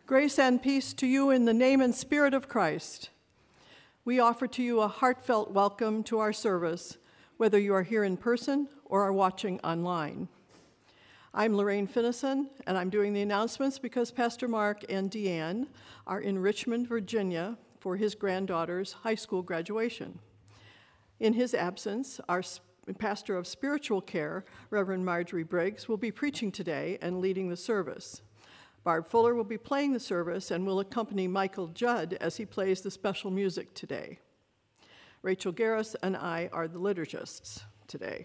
Grace and peace to you in the name and spirit of Christ. We offer to you a heartfelt welcome to our service, whether you are here in person or are watching online. I'm Lorraine Finnison, and I'm doing the announcements because Pastor Mark and Deanne are in Richmond, Virginia for his granddaughter's high school graduation. In his absence, our pastor of spiritual care, Reverend Marjorie Briggs, will be preaching today and leading the service. Barb Fuller will be playing the service and will accompany Michael Judd as he plays the special music today. Rachel Garris and I are the liturgists today.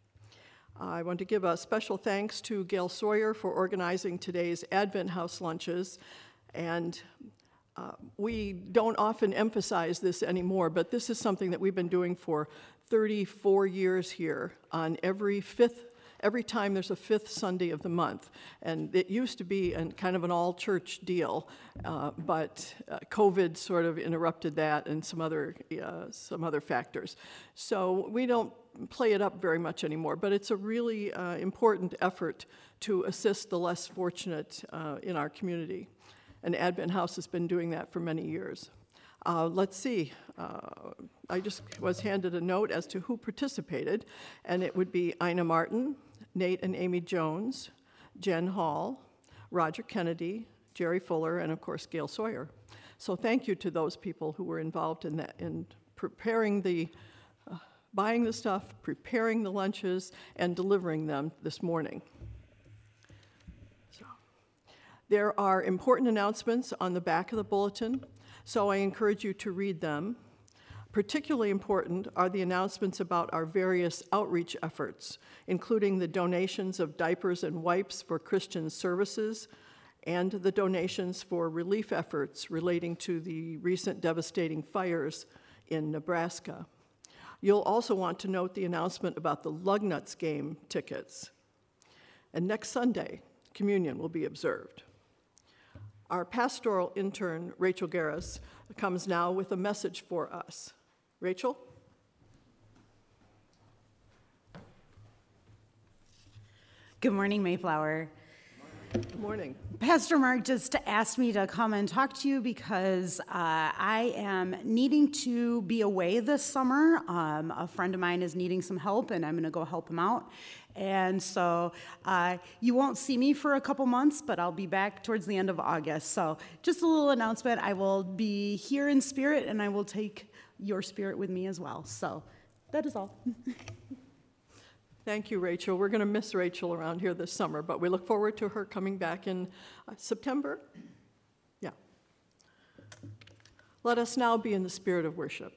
I want to give a special thanks to Gail Sawyer for organizing today's Advent House lunches. And we don't often emphasize this anymore, but this is something that we've been doing for 34 years here on every time there's a fifth Sunday of the month. And it used to be kind of an all-church deal, but COVID sort of interrupted that and some other factors. So we don't play it up very much anymore, but it's a really important effort to assist the less fortunate in our community. And Advent House has been doing that for many years. Let's see. I just was handed a note as to who participated, and it would be Ina Martin, Nate and Amy Jones, Jen Hall, Roger Kennedy, Jerry Fuller, and of course Gail Sawyer. So thank you to those people who were involved in that, in preparing buying the stuff, preparing the lunches, and delivering them this morning. So, there are important announcements on the back of the bulletin, so I encourage you to read them. Particularly important are the announcements about our various outreach efforts, including the donations of diapers and wipes for Christian services and the donations for relief efforts relating to the recent devastating fires in Nebraska. You'll also want to note the announcement about the Lugnuts game tickets. And next Sunday, communion will be observed. Our pastoral intern, Rachel Garris, comes now with a message for us. Rachel? Good morning, Mayflower. Good morning. Pastor Mark just asked me to come and talk to you because I am needing to be away this summer. A friend of mine is needing some help, and I'm going to go help him out. And so you won't see me for a couple months, but I'll be back towards the end of August. So just a little announcement. I will be here in spirit, and I will take your spirit with me as well. So that is all. Thank you, Rachel. We're going to miss Rachel around here this summer, but we look forward to her coming back in September. Yeah. Let us now be in the spirit of worship.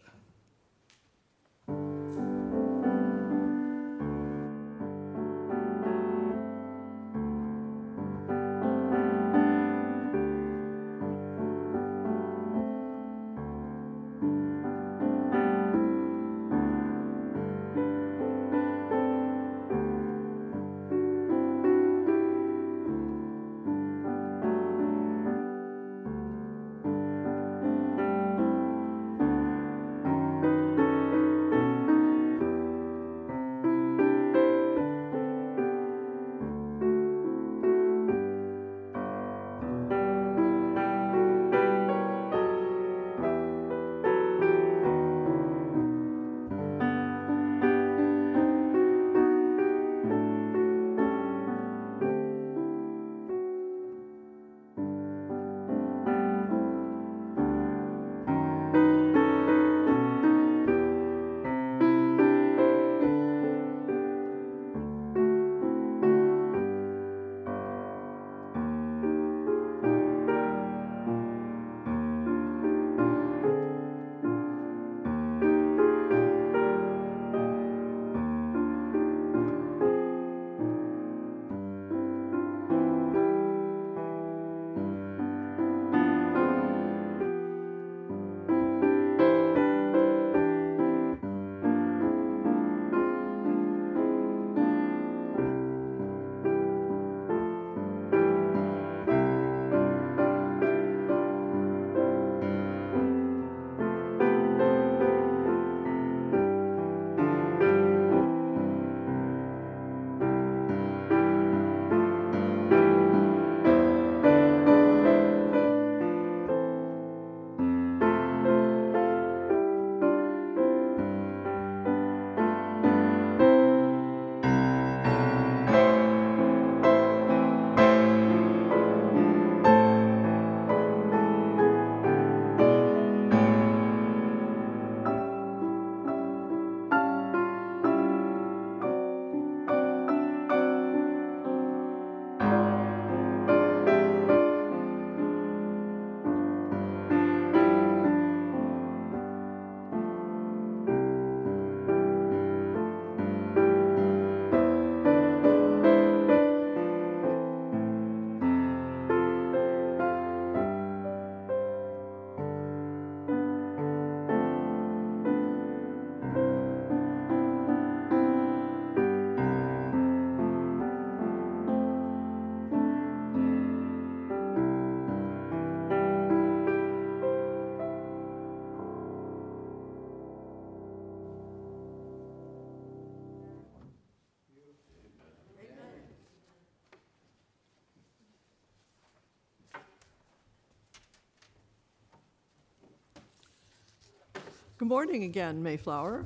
Good morning again, Mayflower.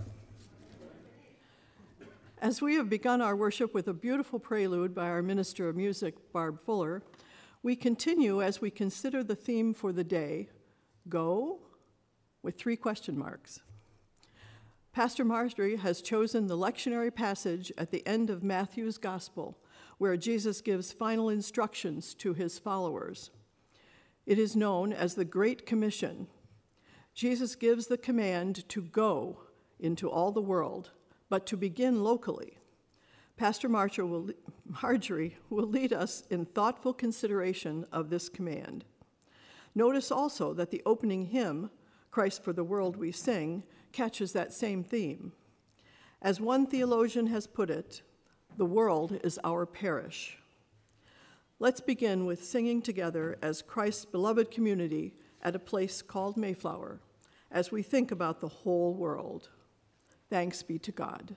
As we have begun our worship with a beautiful prelude by our minister of music, Barb Fuller, we continue as we consider the theme for the day, Go, with 3 question marks. Pastor Marjorie has chosen the lectionary passage at the end of Matthew's Gospel, where Jesus gives final instructions to his followers. It is known as the Great Commission. Jesus gives the command to go into all the world, but to begin locally. Pastor Marjorie will lead us in thoughtful consideration of this command. Notice also that the opening hymn, Christ for the World We Sing, catches that same theme. As one theologian has put it, the world is our parish. Let's begin with singing together as Christ's beloved community at a place called Mayflower, as we think about the whole world. Thanks be to God.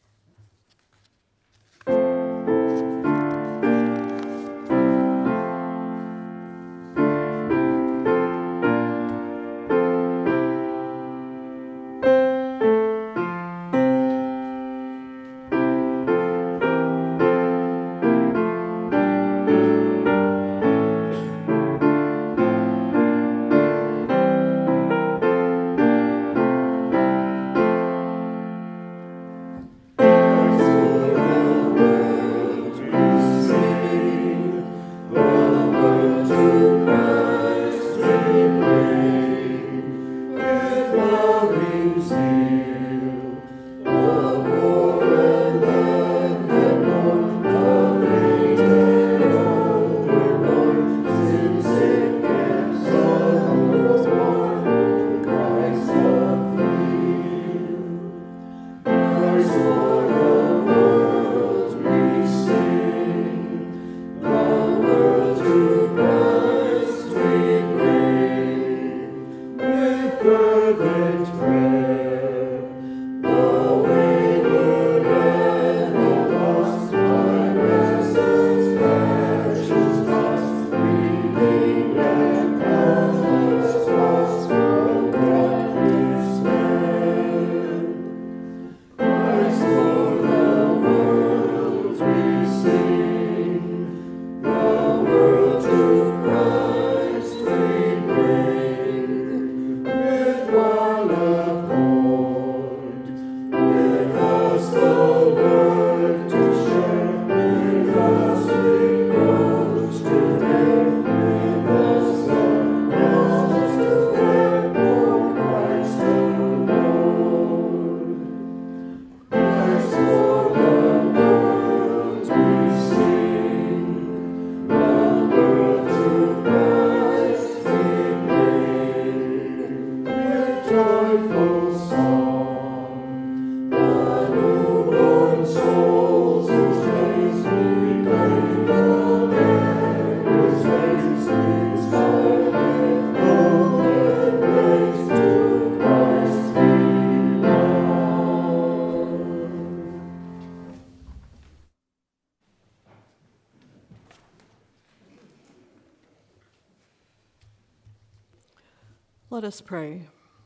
Let us pray.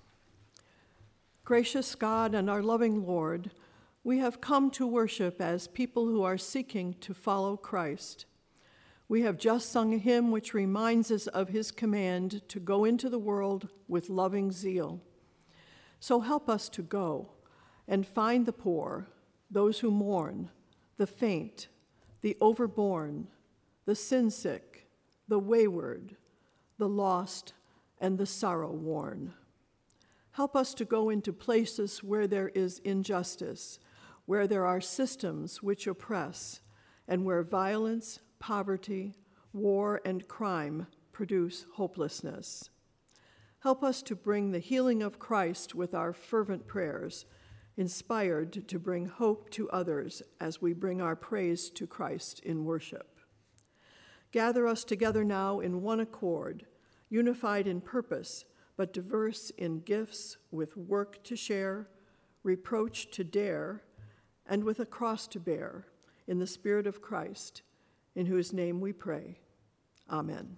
Gracious God and our loving Lord, we have come to worship as people who are seeking to follow Christ. We have just sung a hymn which reminds us of his command to go into the world with loving zeal. So help us to go and find the poor, those who mourn, the faint, the overborne, the sin-sick, the wayward, the lost, and the sorrow-worn. Help us to go into places where there is injustice, where there are systems which oppress, and where violence, poverty, war, and crime produce hopelessness. Help us to bring the healing of Christ with our fervent prayers, inspired to bring hope to others as we bring our praise to Christ in worship. Gather us together now in one accord, unified in purpose, but diverse in gifts, with work to share, reproach to dare, and with a cross to bear, in the Spirit of Christ, in whose name we pray. Amen.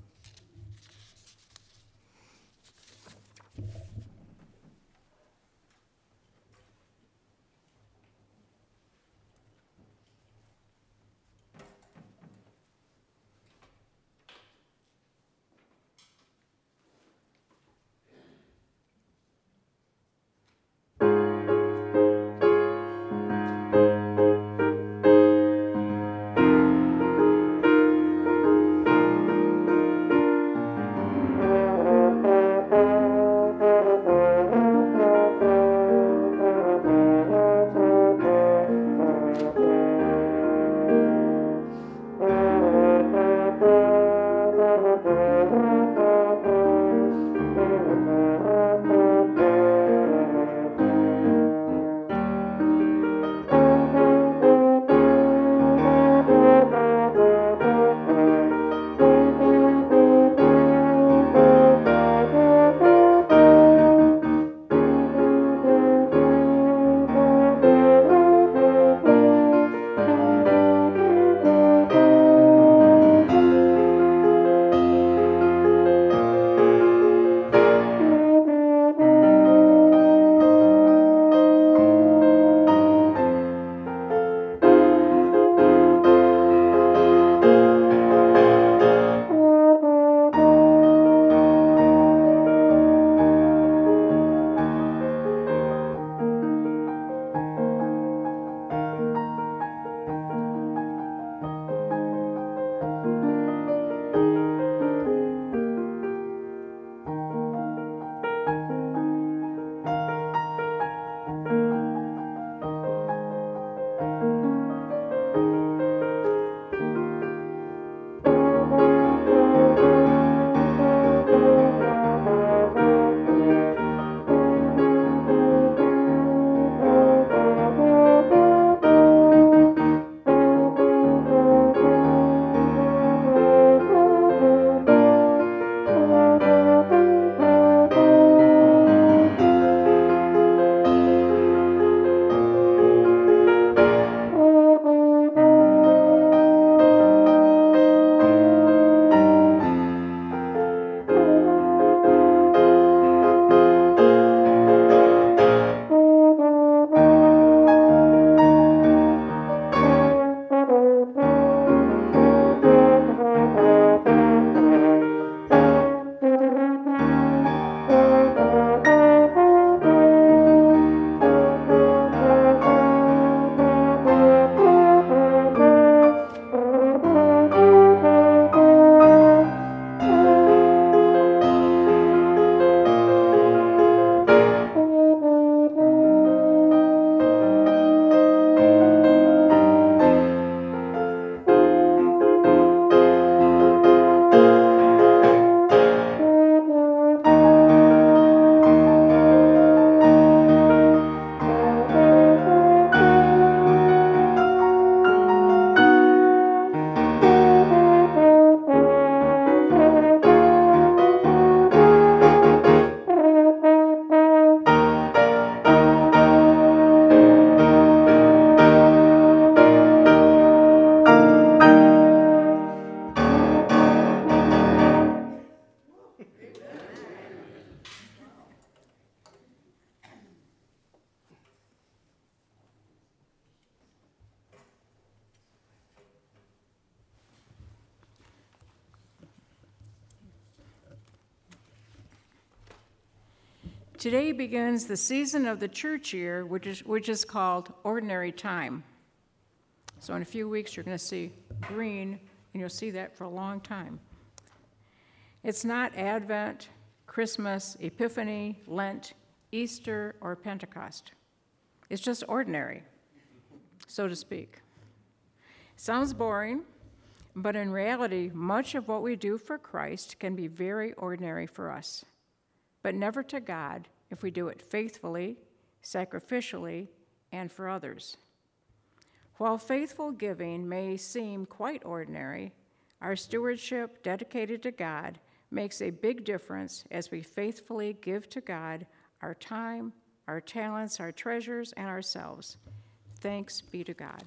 Today begins the season of the church year, which is called Ordinary Time. So in a few weeks, you're going to see green, and you'll see that for a long time. It's not Advent, Christmas, Epiphany, Lent, Easter, or Pentecost. It's just ordinary, so to speak. Sounds boring, but in reality, much of what we do for Christ can be very ordinary for us, but never to God if we do it faithfully, sacrificially, and for others. While faithful giving may seem quite ordinary, our stewardship dedicated to God makes a big difference as we faithfully give to God our time, our talents, our treasures, and ourselves. Thanks be to God.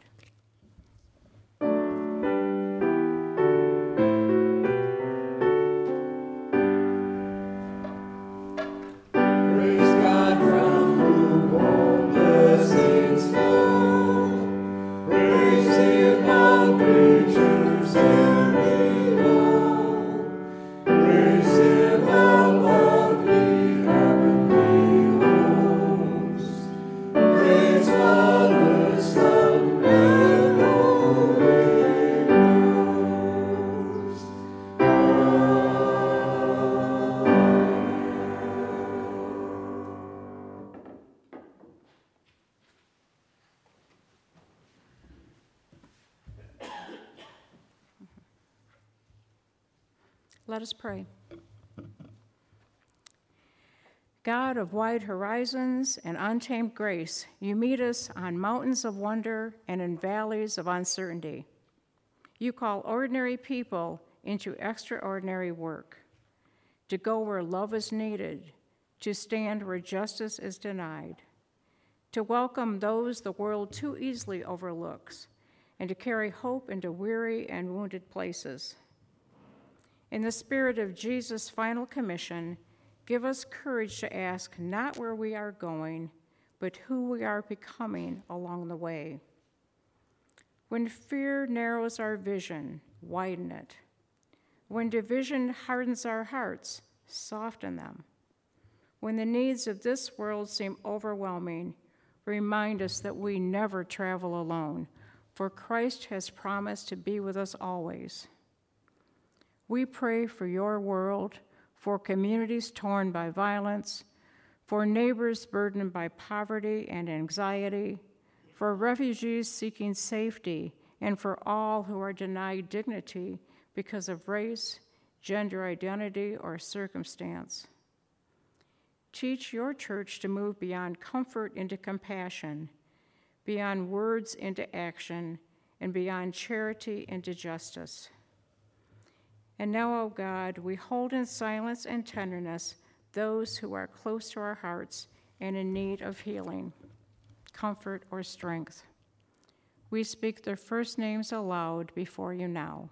Let us pray. God of wide horizons and untamed grace, you meet us on mountains of wonder and in valleys of uncertainty. You call ordinary people into extraordinary work, to go where love is needed, to stand where justice is denied, to welcome those the world too easily overlooks, and to carry hope into weary and wounded places. In the spirit of Jesus' final commission, give us courage to ask not where we are going, but who we are becoming along the way. When fear narrows our vision, widen it. When division hardens our hearts, soften them. When the needs of this world seem overwhelming, remind us that we never travel alone, for Christ has promised to be with us always. We pray for your world, for communities torn by violence, for neighbors burdened by poverty and anxiety, for refugees seeking safety, and for all who are denied dignity because of race, gender identity, or circumstance. Teach your church to move beyond comfort into compassion, beyond words into action, and beyond charity into justice. And now, O God, we hold in silence and tenderness those who are close to our hearts and in need of healing, comfort, or strength. We speak their first names aloud before you now.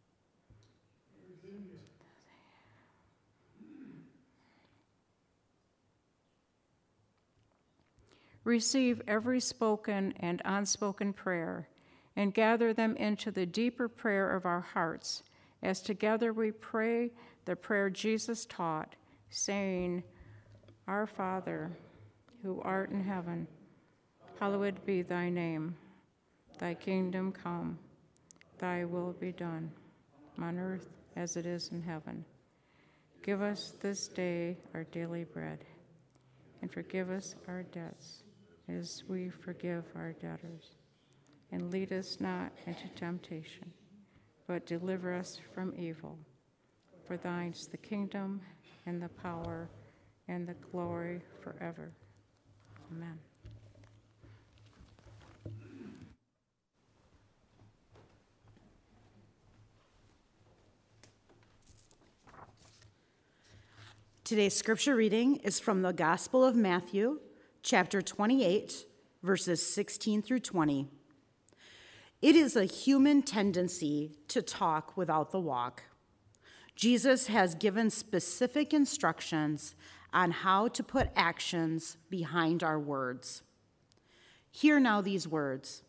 Receive every spoken and unspoken prayer and gather them into the deeper prayer of our hearts, as together we pray the prayer Jesus taught, saying, Our Father, who art in heaven, hallowed be thy name. Thy kingdom come, thy will be done, on earth as it is in heaven. Give us this day our daily bread, and forgive us our debts, as we forgive our debtors. And lead us not into temptation, but deliver us from evil. For thine is the kingdom, and the power, and the glory forever. Amen. Today's scripture reading is from the Gospel of Matthew, chapter 28, verses 16 through 20. It is a human tendency to talk without the walk. Jesus has given specific instructions on how to put actions behind our words. Hear now these words.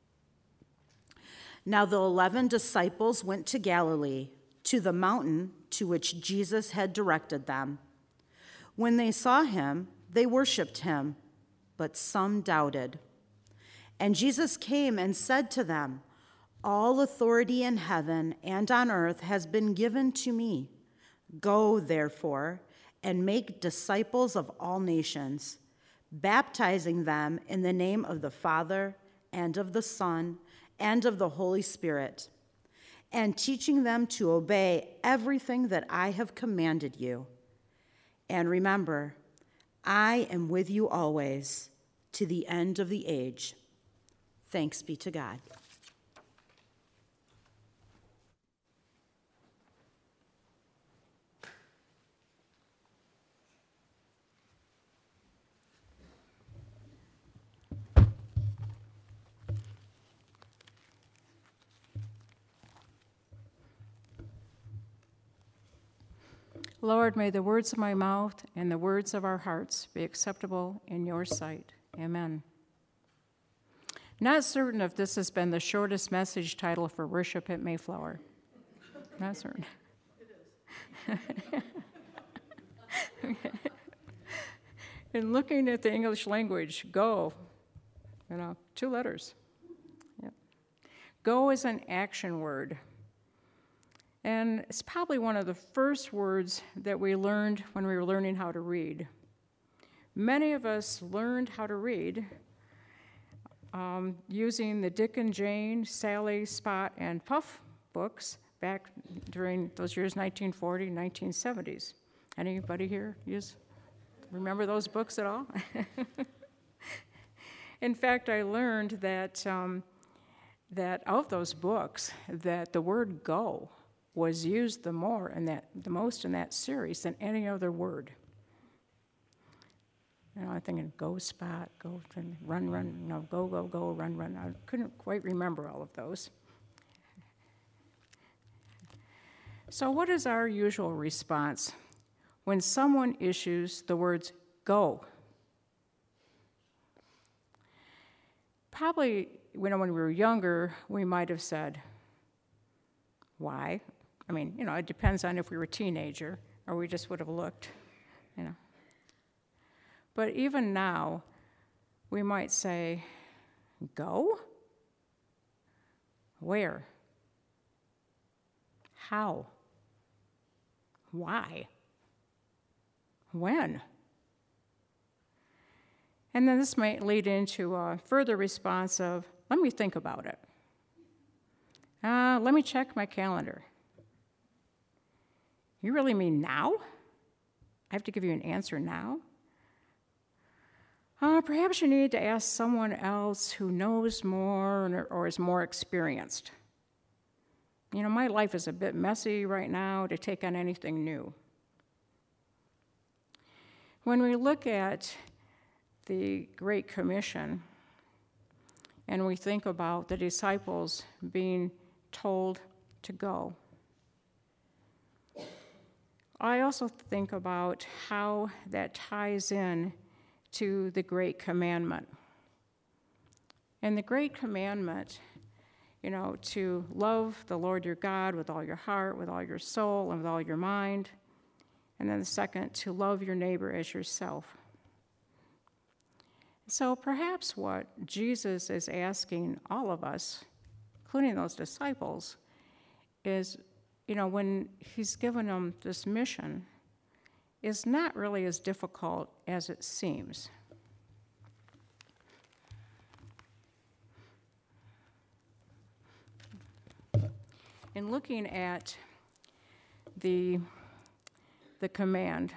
Now the 11 disciples went to Galilee, to the mountain to which Jesus had directed them. When they saw him, they worshiped him, but some doubted. And Jesus came and said to them, "All authority in heaven and on earth has been given to me. Go, therefore, and make disciples of all nations, baptizing them in the name of the Father and of the Son and of the Holy Spirit, and teaching them to obey everything that I have commanded you. And remember, I am with you always, to the end of the age." Thanks be to God. Lord, may the words of my mouth and the words of our hearts be acceptable in your sight. Amen. Not certain if this has been the shortest message title for worship at Mayflower. Not certain. It is. In looking at the English language, go, 2 letters. Yep. Go is an action word. And it's probably one of the first words that we learned when we were learning how to read. Many of us learned how to read using the Dick and Jane, Sally, Spot, and Puff books back during those years, 1940, 1970s. Anybody here remember those books at all? In fact, I learned that of those books, that the word go was used the most in that series than any other word. I'm thinking, go Spot, go run, go, run. I couldn't quite remember all of those. So what is our usual response when someone issues the words go? Probably, when we were younger, we might have said, why? It depends on if we were a teenager or we just would have looked, But even now, we might say, go? Where? How? Why? When? And then this might lead into a further response of, let me think about it. Let me check my calendar. You really mean now? I have to give you an answer now? Perhaps you need to ask someone else who knows more or is more experienced. My life is a bit messy right now to take on anything new. When we look at the Great Commission and we think about the disciples being told to go, I also think about how that ties in to the Great Commandment. And the Great Commandment, to love the Lord your God with all your heart, with all your soul, and with all your mind. And then the second, to love your neighbor as yourself. So perhaps what Jesus is asking all of us, including those disciples, is, when he's given them this mission, is not really as difficult as it seems. In looking at the command,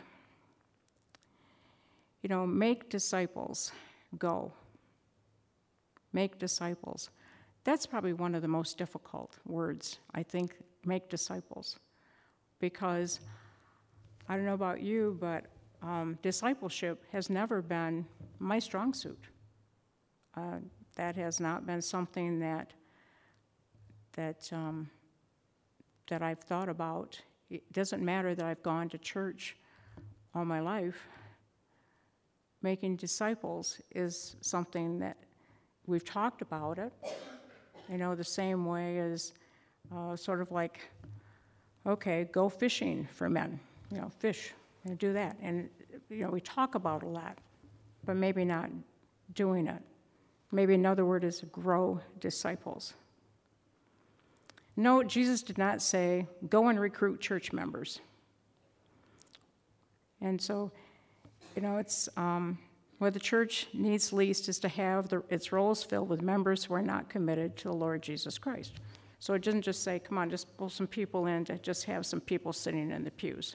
make disciples, go. Make disciples. That's probably one of the most difficult words, I think, make disciples. Because I don't know about you, but discipleship has never been my strong suit. That has not been something that I've thought about. It doesn't matter that I've gone to church all my life. Making disciples is something that we've talked about it, the same way as sort of like, okay, go fishing for men, fish. do that. And, we talk about a lot, but maybe not doing it. Maybe another word is grow disciples. No, Jesus did not say, go and recruit church members. And so, it's what the church needs least is to have its roles filled with members who are not committed to the Lord Jesus Christ. So it doesn't just say, come on, just pull some people in to just have some people sitting in the pews.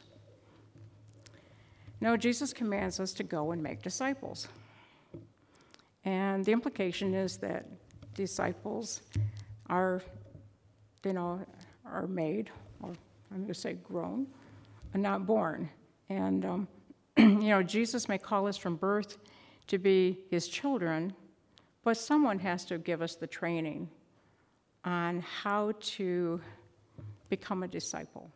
No, Jesus commands us to go and make disciples. And the implication is that disciples are made, or I'm going to say grown, and not born. And, Jesus may call us from birth to be his children, but someone has to give us the training on how to become a disciple.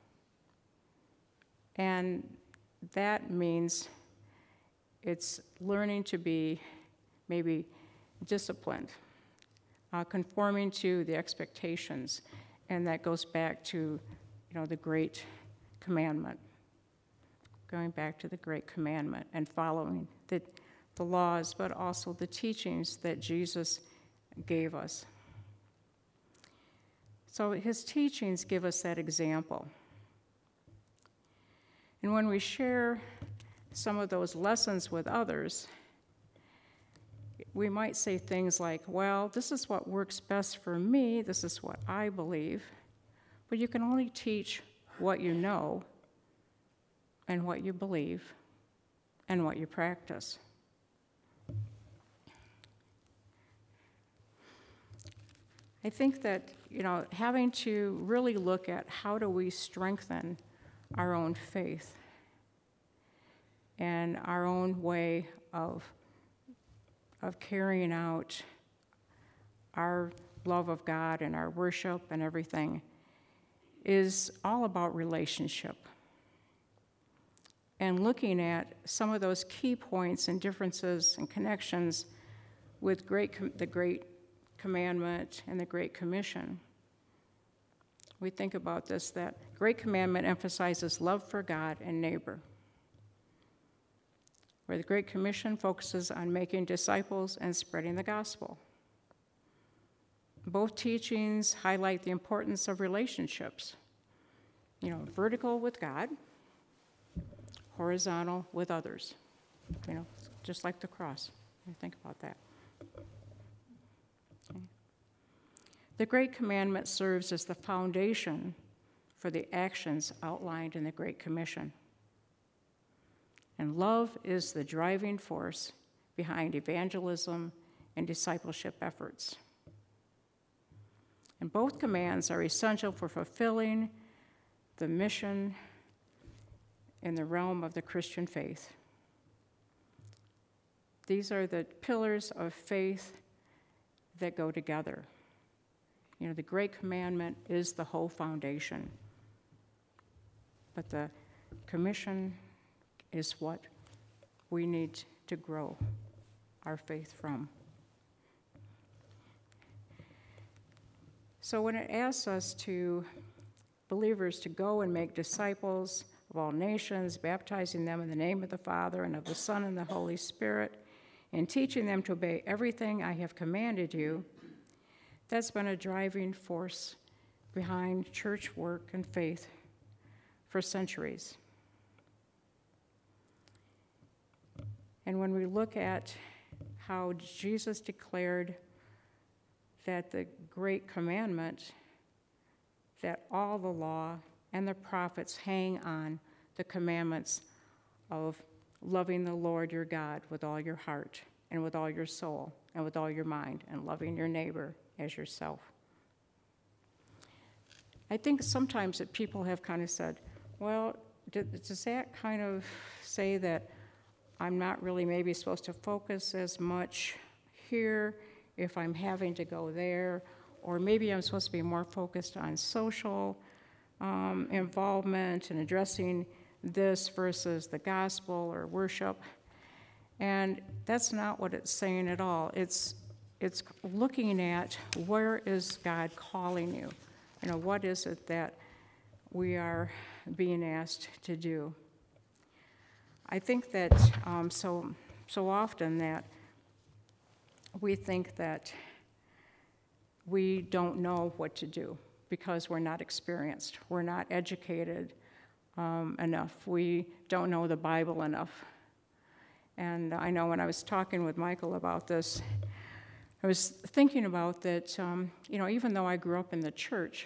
And that means it's learning to be maybe disciplined, conforming to the expectations, and that goes back to, the great commandment, going back to the great commandment and following the laws, but also the teachings that Jesus gave us. So his teachings give us that example. And when we share some of those lessons with others, we might say things like, well, this is what works best for me, this is what I believe, but you can only teach what you know and what you believe and what you practice. I think that, having to really look at how do we strengthen our own faith and our own way of carrying out our love of God and our worship and everything is all about relationship. And looking at some of those key points and differences and connections with the Great Commandment and the Great Commission. We think about this, that Great Commandment emphasizes love for God and neighbor, where the Great Commission focuses on making disciples and spreading the gospel. Both teachings highlight the importance of relationships, vertical with God, horizontal with others, just like the cross. Think about that. Okay. The Great Commandment serves as the foundation for the actions outlined in the Great Commission. And love is the driving force behind evangelism and discipleship efforts. And both commands are essential for fulfilling the mission in the realm of the Christian faith. These are the pillars of faith that go together. The Great Commandment is the whole foundation, but the commission is what we need to grow our faith from. So when it asks us believers to go and make disciples of all nations, baptizing them in the name of the Father and of the Son and the Holy Spirit, and teaching them to obey everything I have commanded you, that's been a driving force behind church work and faith for centuries. And when we look at how Jesus declared that the Great Commandment, that all the law and the prophets hang on the commandments of loving the Lord your God with all your heart and with all your soul and with all your mind, and loving your neighbor as yourself. I think sometimes that people have kind of said, well, does that kind of say that I'm not really maybe supposed to focus as much here if I'm having to go there, or maybe I'm supposed to be more focused on social involvement and addressing this versus the gospel or worship. And that's not what it's saying at all. It's looking at where is God calling you? What is it that we are being asked to do? I think that so often that we think that we don't know what to do because we're not experienced, we're not educated enough, we don't know the Bible enough. And I know when I was talking with Michael about this, I was thinking about that, even though I grew up in the church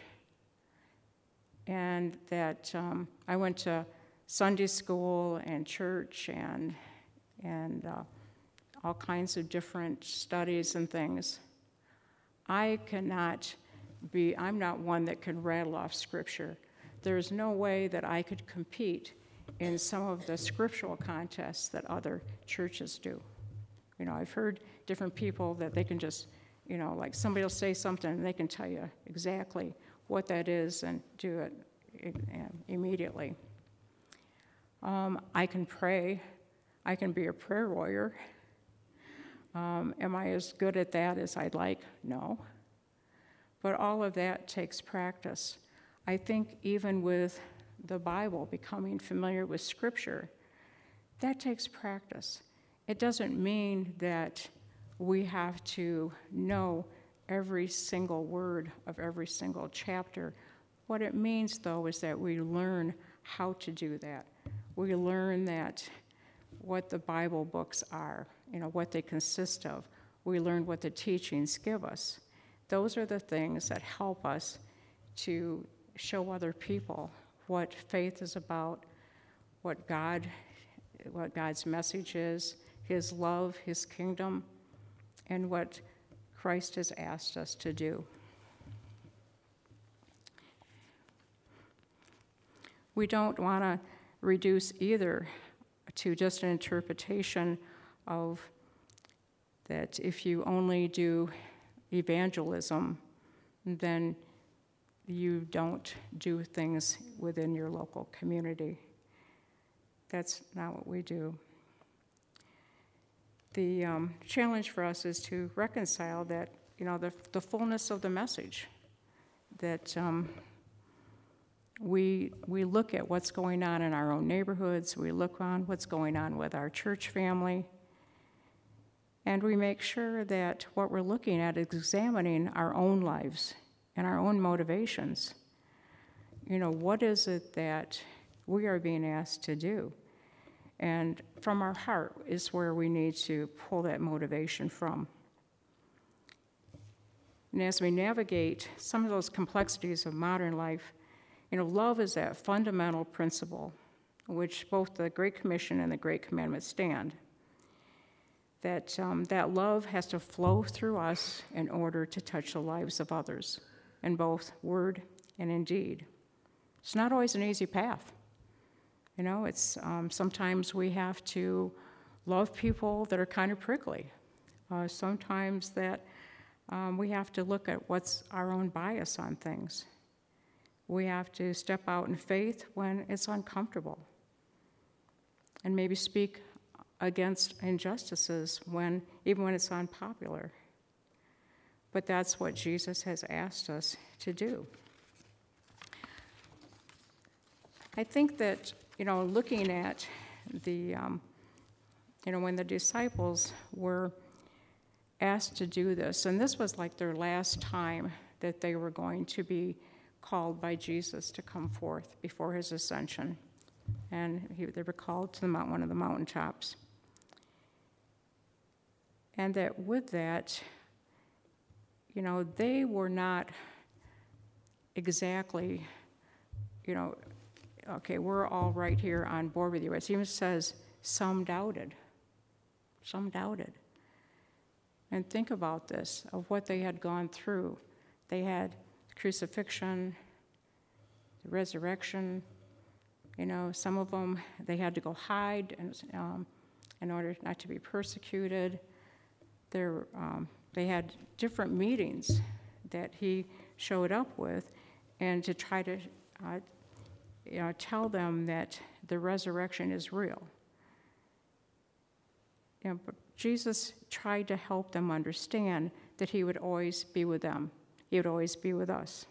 and that I went to Sunday school and church and all kinds of different studies and things, I'm not one that can rattle off scripture. There's no way that I could compete in some of the scriptural contests that other churches do. I've heard different people that they can just, like somebody will say something and they can tell you exactly what that is and do it immediately. I can pray. I can be a prayer warrior. Am I as good at that as I'd like? No. But all of that takes practice. I think even with the Bible, becoming familiar with Scripture, that takes practice. It doesn't mean that we have to know every single word of every single chapter. What it means, though, is that we learn how to do that. We learn that what the Bible books are, what they consist of. We learn what the teachings give us. Those are the things that help us to show other people what faith is about, what God's message is, His love, His kingdom, and what Christ has asked us to do. We don't want to reduce either to just an interpretation of that if you only do evangelism, then you don't do things within your local community. That's not what we do. The challenge for us is to reconcile that, the fullness of the message, that we look at what's going on in our own neighborhoods, we look on what's going on with our church family, and we make sure that what we're looking at is examining our own lives and our own motivations. What is it that we are being asked to do? And from our heart is where we need to pull that motivation from. And as we navigate some of those complexities of modern life, love is that fundamental principle which both the Great Commission and the Great Commandment stand. That love has to flow through us in order to touch the lives of others, in both word and in deed. It's not always an easy path. It's sometimes we have to love people that are kind of prickly. Sometimes that we have to look at what's our own bias on things. We have to step out in faith when it's uncomfortable, and maybe speak against injustices even when it's unpopular. But that's what Jesus has asked us to do. I think that, looking at the, when the disciples were asked to do this, and this was like their last time that they were going to be called by Jesus to come forth before his ascension. And they were called to one of the mountaintops. And that with that, they were not exactly, okay, we're all right here on board with you. It even says some doubted. Some doubted. And think about this, of what they had gone through. They had crucifixion, the resurrection. Some of them, they had to go hide in order not to be persecuted. They had different meetings that he showed up with, and to try to tell them that the resurrection is real. But Jesus tried to help them understand that he would always be with them. He would always be with us.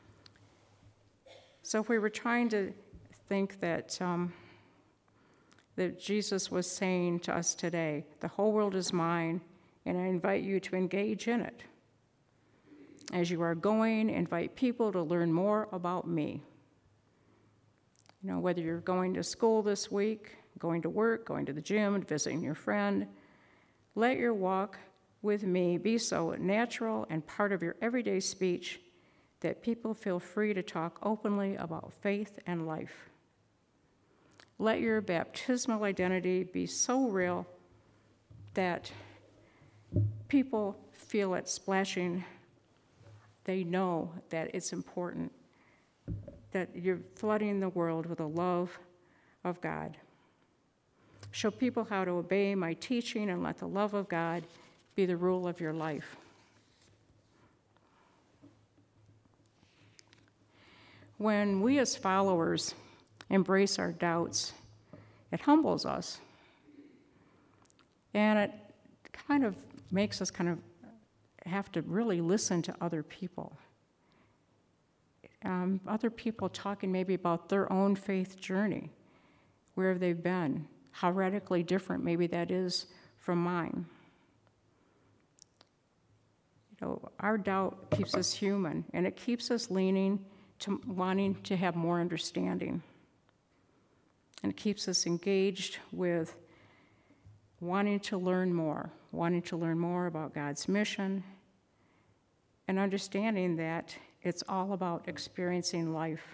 So if we were trying to think that that Jesus was saying to us today. The whole world is mine, and I invite you to engage in it. As you are going, invite people to learn more about me. You know, whether you're going to school this week, going to work, going to the gym, visiting your friend, let your walk with me be so natural and part of your everyday speech that people feel free to talk openly about faith and life. Let your baptismal identity be so real that people feel it splashing. They know that it's important, that you're flooding the world with the love of God. Show people how to obey my teaching and let the love of God be the rule of your life. When we as followers embrace our doubts, it humbles us. And it kind of makes us kind of have to really listen to other people. Other people talking maybe about their own faith journey. Where have they been? How radically different maybe that is from mine. You know, our doubt keeps us human, and it keeps us leaning to wanting to have more understanding. And it keeps us engaged with wanting to learn more about God's mission, and understanding that it's all about experiencing life.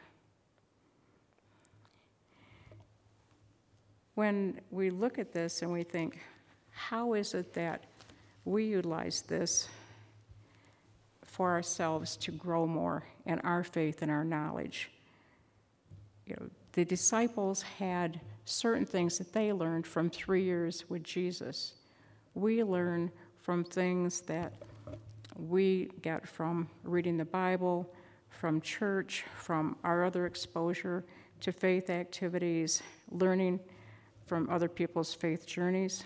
When we look at this and we think, how is it that we utilize this for ourselves to grow more in our faith and our knowledge? You know, the disciples had certain things that they learned from 3 years with Jesus. We learn from things that we get from reading the Bible, from church, from our other exposure to faith activities, learning from other people's faith journeys.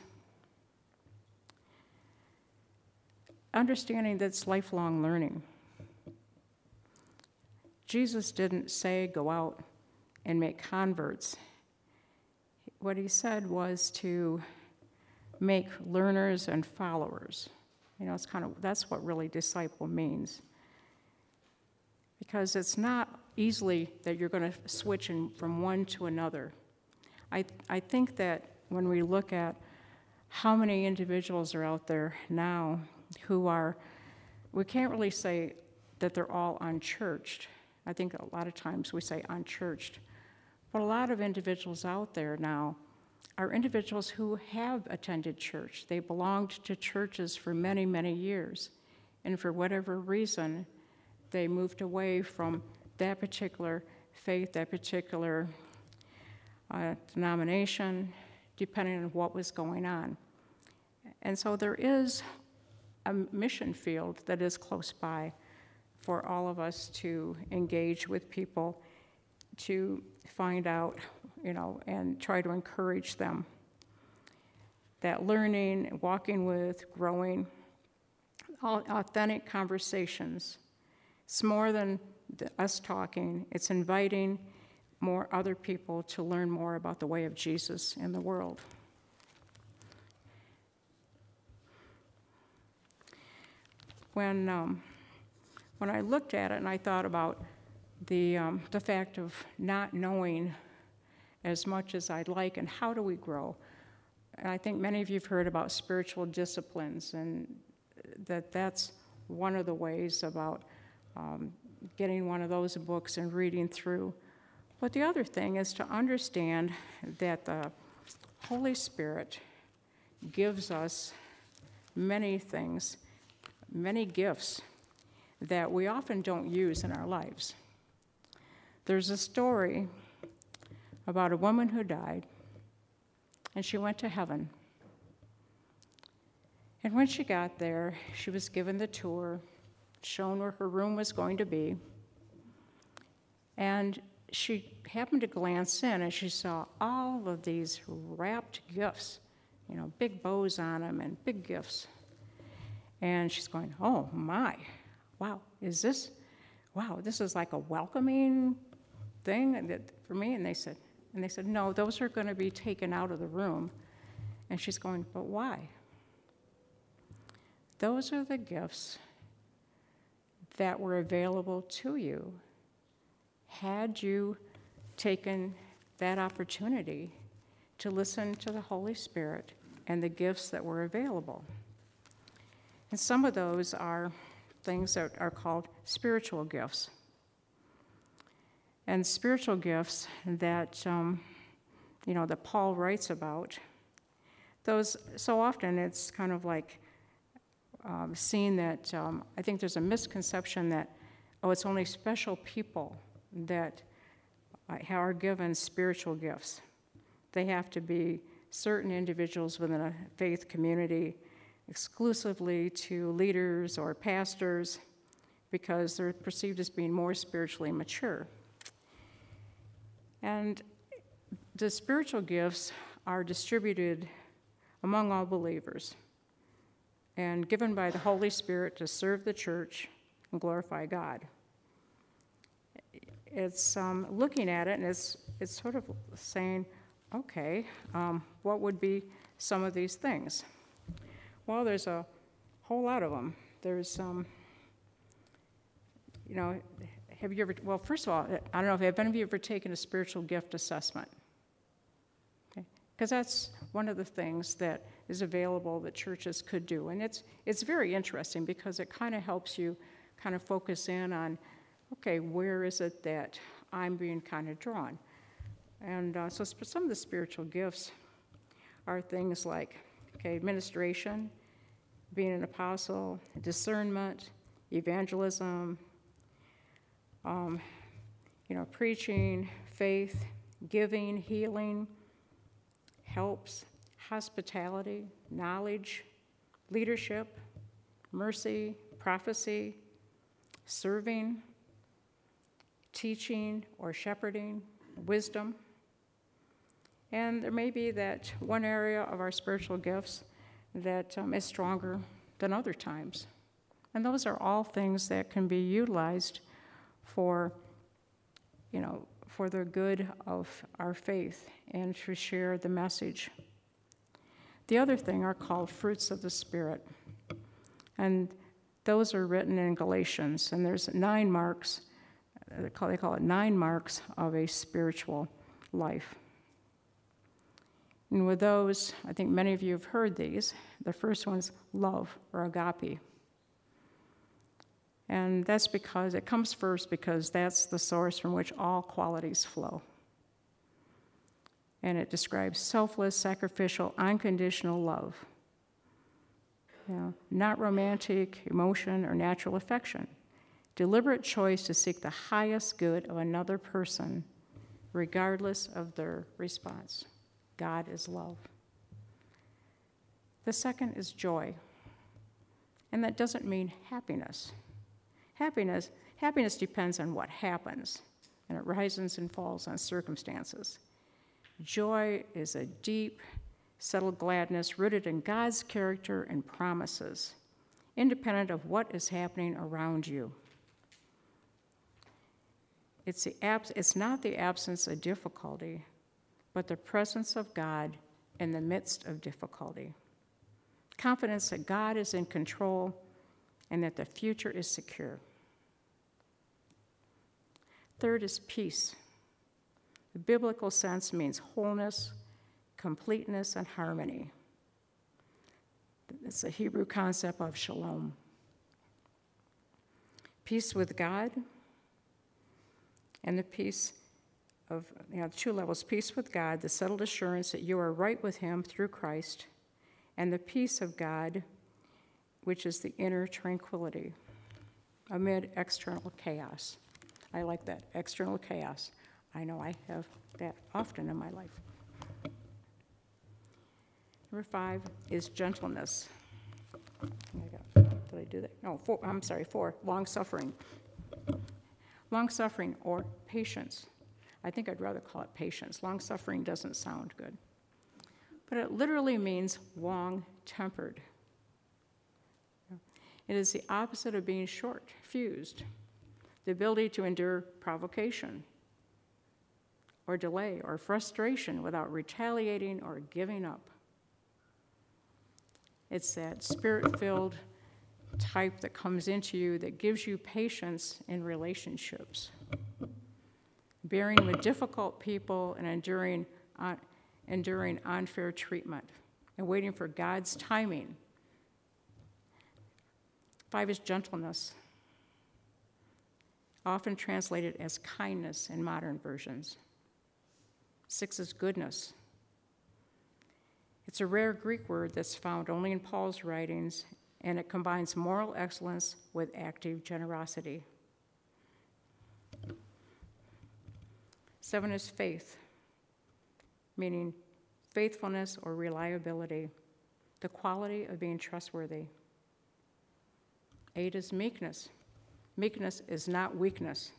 Understanding that it's lifelong learning. Jesus didn't say go out and make converts. What he said was to make learners and followers. You know, that's what really disciple means. Because it's not easily that you're going to switch from one to another. I think that when we look at how many individuals are out there now who are, we can't really say that they're all unchurched. I think a lot of times we say unchurched. But a lot of individuals out there now are individuals who have attended church. They belonged to churches for many, many years. And for whatever reason, they moved away from that particular faith, that particular denomination, depending on what was going on. And so there is a mission field that is close by for all of us to engage with people, to find out, you know, and try to encourage them. That learning, walking with, growing, all authentic conversations. It's more than us talking. It's inviting more other people to learn more about the way of Jesus in the world. When I looked at it and I thought about the fact of not knowing as much as I'd like and how do we grow, and I think many of you have heard about spiritual disciplines, and that's one of the ways about getting one of those books and reading through. But the other thing is to understand that the Holy Spirit gives us many things, many gifts that we often don't use in our lives. There's a story about a woman who died, and she went to heaven. And when she got there, she was given the tour, shown where her room was going to be, and she happened to glance in and she saw all of these wrapped gifts, you know, big bows on them and big gifts. And she's going, oh my, wow, this is like a welcoming thing for me? And they said, And they said, no, those are going to be taken out of the room. And she's going, but why? Those are the gifts that were available to you had you taken that opportunity to listen to the Holy Spirit and the gifts that were available. And some of those are things that are called spiritual gifts. And spiritual gifts that, that Paul writes about, those, so often it's kind of like seen that, I think there's a misconception that, it's only special people that are given spiritual gifts. They have to be certain individuals within a faith community, exclusively to leaders or pastors, because they're perceived as being more spiritually mature. And the spiritual gifts are distributed among all believers and given by the Holy Spirit to serve the church and glorify God. It's looking at it, and it's sort of saying, okay, what would be some of these things? Well, there's a whole lot of them. There's, have you ever, well, first of all, I don't know, have any of you ever taken a spiritual gift assessment? Because that's one of the things that is available that churches could do. And it's very interesting because it kind of helps you kind of focus in on, okay, where is it that I'm being kind of drawn? And so some of the spiritual gifts are things like, administration, being an apostle, discernment, evangelism, preaching, faith, giving, healing, helps, hospitality, knowledge, leadership, mercy, prophecy, serving, teaching or shepherding, wisdom. And there may be that one area of our spiritual gifts that is stronger than other times. And those are all things that can be utilized for the good of our faith and to share the message. The other thing are called fruits of the Spirit. And those are written in Galatians. And there's 9 marks, they call it 9 marks of a spiritual life. And with those, I think many of you have heard these. The first one is love, or agape. And that's because it comes first because that's the source from which all qualities flow. And it describes selfless, sacrificial, unconditional love. Not romantic emotion or natural affection. Deliberate choice to seek the highest good of another person, regardless of their response. God is love. The second is joy. And that doesn't mean happiness. Happiness depends on what happens, and it rises and falls on circumstances. Joy is a deep, settled gladness rooted in God's character and promises, independent of what is happening around you. It's not the absence of difficulty, but the presence of God in the midst of difficulty. Confidence that God is in control and that the future is secure. Third is peace. The biblical sense means wholeness, completeness, and harmony. It's a Hebrew concept of shalom. Peace with God, and the peace of, 2 levels, peace with God, the settled assurance that you are right with Him through Christ, and the peace of God, which is the inner tranquility amid external chaos. I like that, external chaos. I know I have that often in my life. Number 5 is gentleness. Did I do that? No, 4, long-suffering. Long-suffering or patience. I think I'd rather call it patience. Long-suffering doesn't sound good. But it literally means long-tempered. It is the opposite of being short-fused. The ability to endure provocation or delay or frustration without retaliating or giving up. It's that spirit-filled type that comes into you that gives you patience in relationships, bearing with difficult people and enduring unfair treatment, and waiting for God's timing. 5 is gentleness, often translated as kindness in modern versions. 6 is goodness. It's a rare Greek word that's found only in Paul's writings, and it combines moral excellence with active generosity. 7 is faith, meaning faithfulness or reliability, the quality of being trustworthy. 8 is meekness. Meekness is not weakness.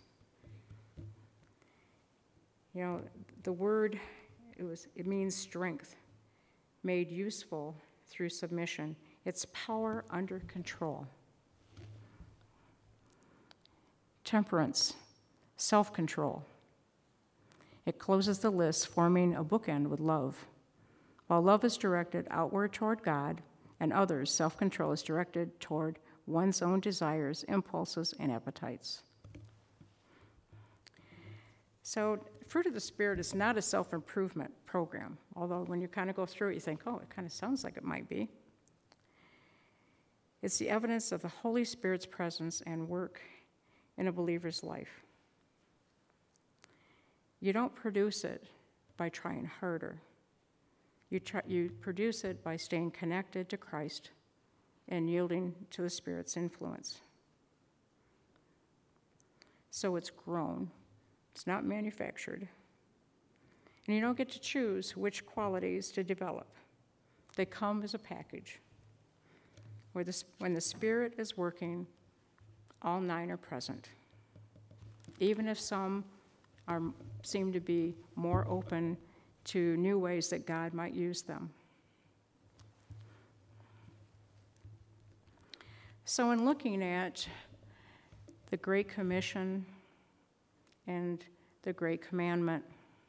You know, the word, it means strength, made useful through submission. It's power under control. Temperance, self-control. It closes the list, forming a bookend with love. While love is directed outward toward God and others, self-control is directed toward one's own desires, impulses, and appetites. So, Fruit of the Spirit is not a self-improvement program, although when you kind of go through it, you think, oh, it kind of sounds like it might be. It's the evidence of the Holy Spirit's presence and work in a believer's life. You don't produce it by trying harder. You produce it by staying connected to Christ and yielding to the Spirit's influence. So it's grown. It's not manufactured. And you don't get to choose which qualities to develop. They come as a package. When the Spirit is working, all 9 are present. Even if some seem to be more open to new ways that God might use them. So in looking at the Great Commission and the Great Commandment,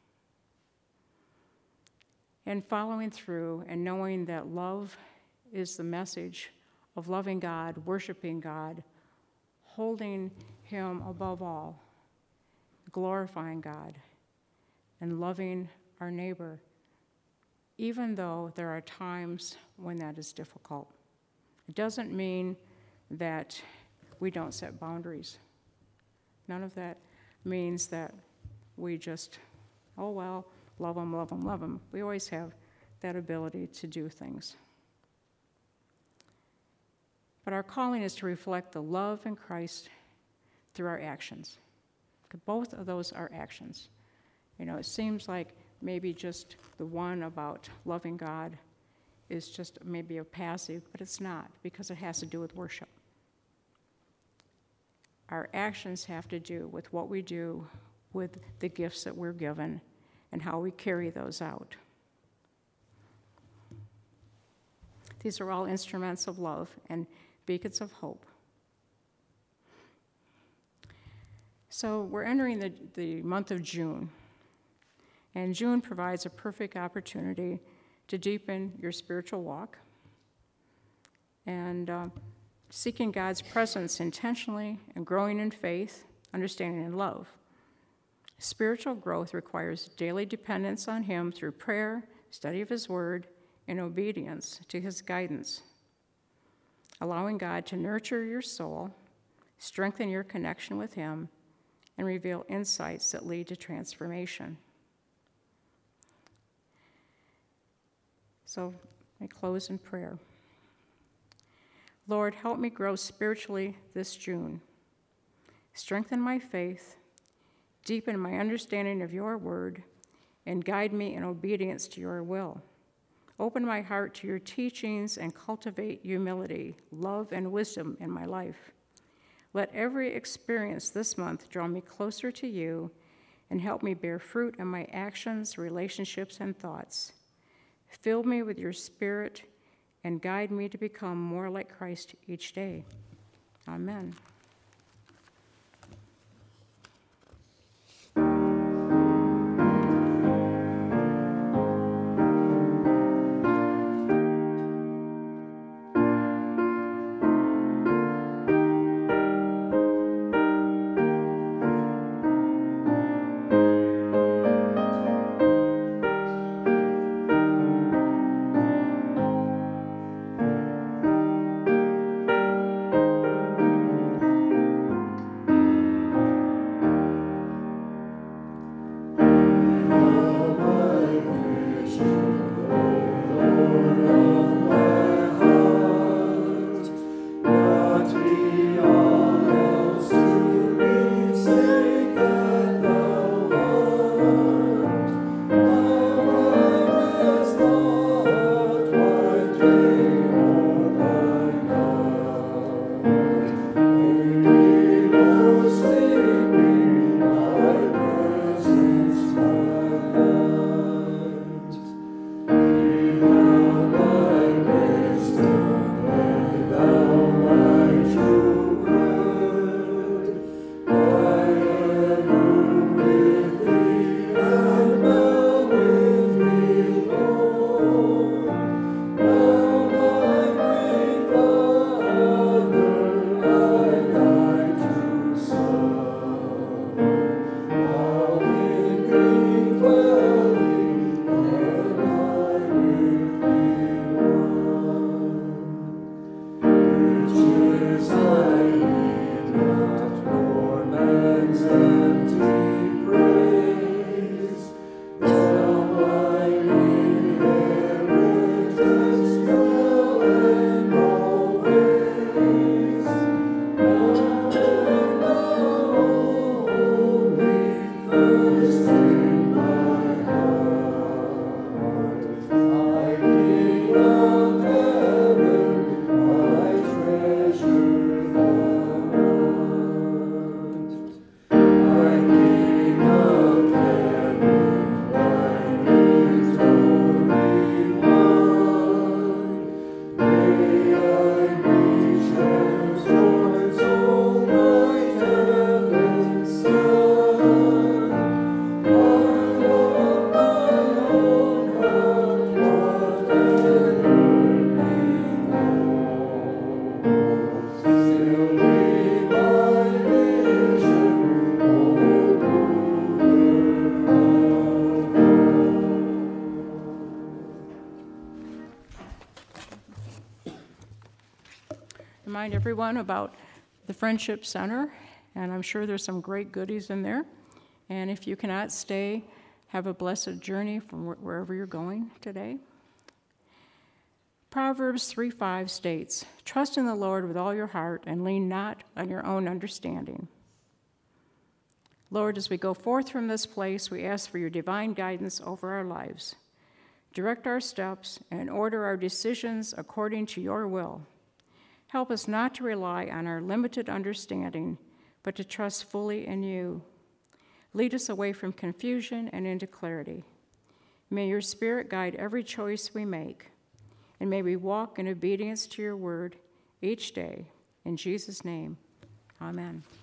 and following through and knowing that love is the message of loving God, worshiping God, holding Him above all, glorifying God, and loving our neighbor, even though there are times when that is difficult. It doesn't mean that we don't set boundaries. None of that means that we just, oh well, love them, love them, love them. We always have that ability to do things. But our calling is to reflect the love in Christ through our actions. Both of those are actions. You know, it seems like maybe just the one about loving God is just maybe a passive, but it's not, because it has to do with worship. Our actions have to do with what we do with the gifts that we're given and how we carry those out. These are all instruments of love and beacons of hope. So we're entering the month of June, and June provides a perfect opportunity to deepen your spiritual walk and seeking God's presence intentionally and growing in faith, understanding, and love. Spiritual growth requires daily dependence on Him through prayer, study of His Word, and obedience to His guidance. Allowing God to nurture your soul, strengthen your connection with Him, and reveal insights that lead to transformation. So I close in prayer. Lord, help me grow spiritually this June. Strengthen my faith, deepen my understanding of your word, and guide me in obedience to your will. Open my heart to your teachings and cultivate humility, love, and wisdom in my life. Let every experience this month draw me closer to you and help me bear fruit in my actions, relationships, and thoughts. Fill me with your Spirit and guide me to become more like Christ each day. Amen. remind everyone about the Friendship Center, and I'm sure there's some great goodies in there. And if you cannot stay, have a blessed journey from wherever you're going today. Proverbs 3:5 states, "Trust in the Lord with all your heart and lean not on your own understanding." Lord, as we go forth from this place, we ask for your divine guidance over our lives. Direct our steps and order our decisions according to your will. Help us not to rely on our limited understanding, but to trust fully in you. Lead us away from confusion and into clarity. May your Spirit guide every choice we make, and may we walk in obedience to your word each day. In Jesus' name, amen.